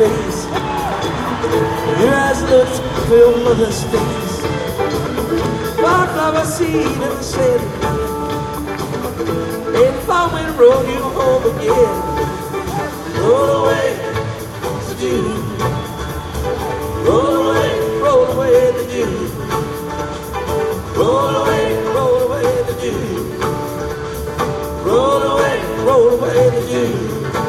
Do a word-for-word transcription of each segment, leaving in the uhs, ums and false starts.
face. Your eyes looked for your mother's face. Wildflower seed in the sand. And if I went and rode you home again, roll away the dew. Roll away, roll away the dew. Roll away, roll away the dew. Roll away, roll away the dew.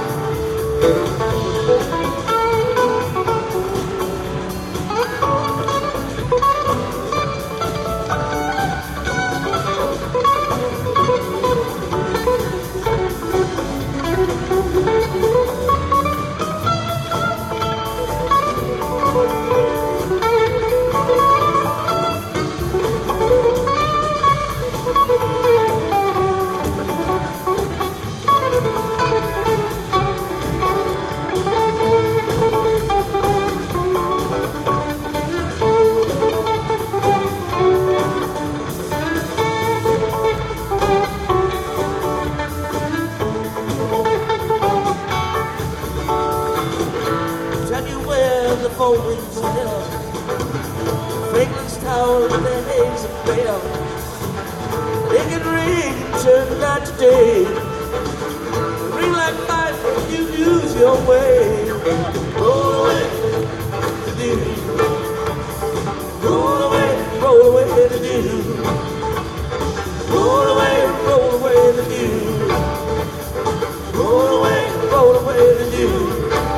Fragrance tower with their haze of bell. They can ring and turn night to day. Ring like fire if you use your way. Roll away the dew. Roll away, roll away the dew. Roll away, roll away the dew. Roll away, roll away the dew.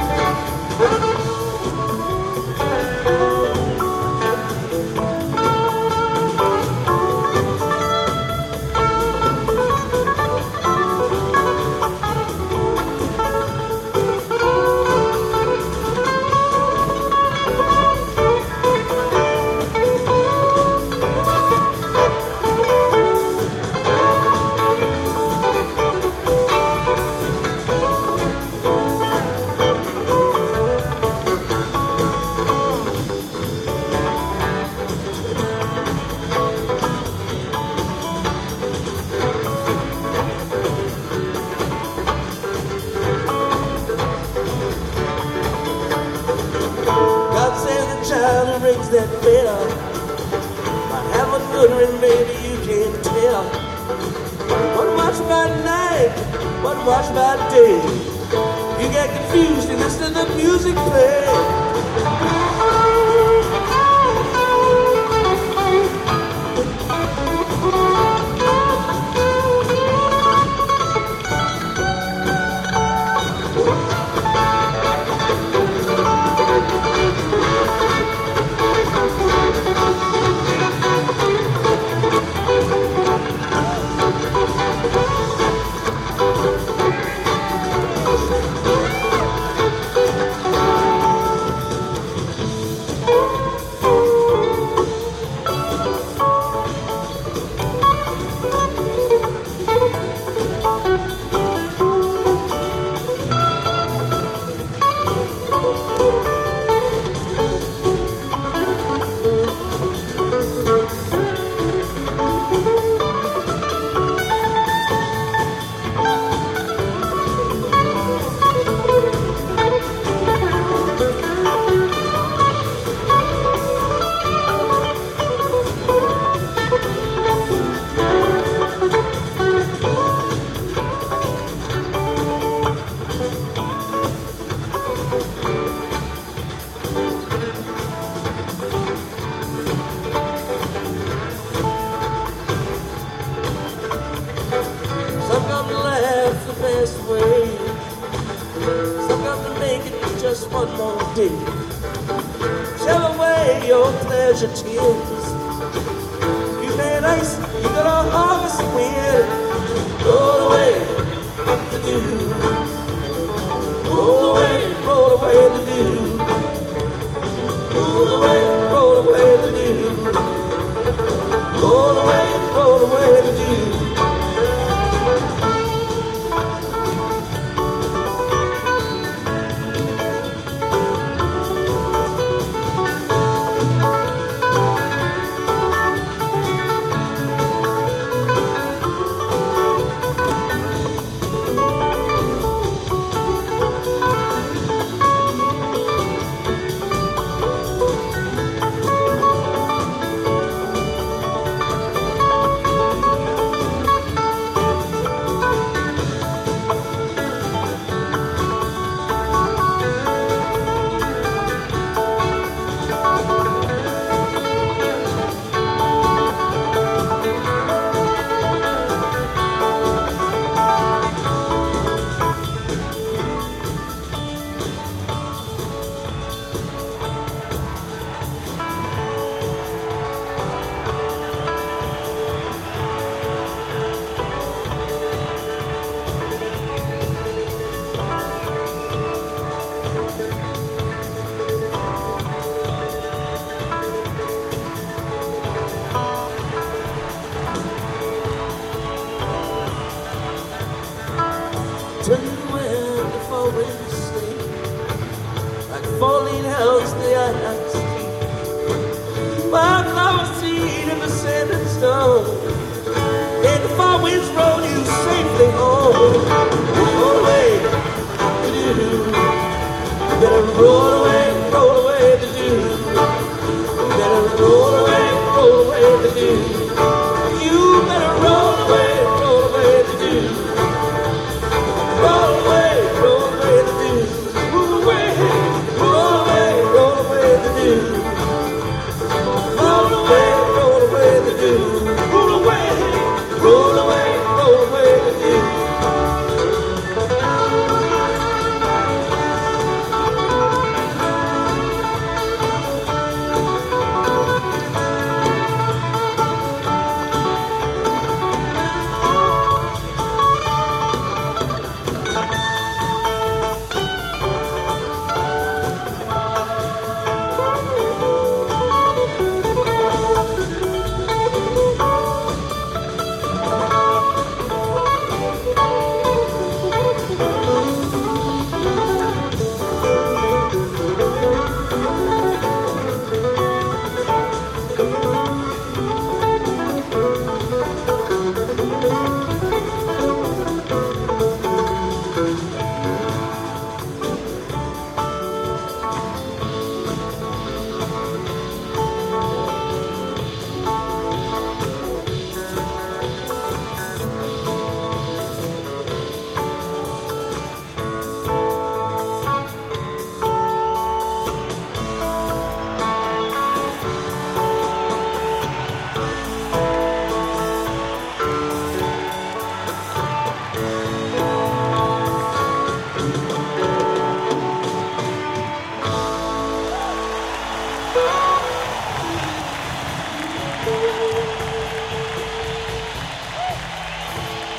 Child who rings that bell, I have a good ring, baby, you can't tell. One watch by night, one watch by day. You get confused and listen to the music play. Best way. Some got to make it just one more day. Shell away your pleasure tears. You made ice, you got a harvest wind. Roll away the dew. Roll away, roll away the dew. Roll away, roll away the dew. Roll away, roll away the dew. tell you when the fall winds sleep, like falling hounds the ice. My flower seed in the sand and stone, and the fall winds roll you safely home. Roll away, you better roll away.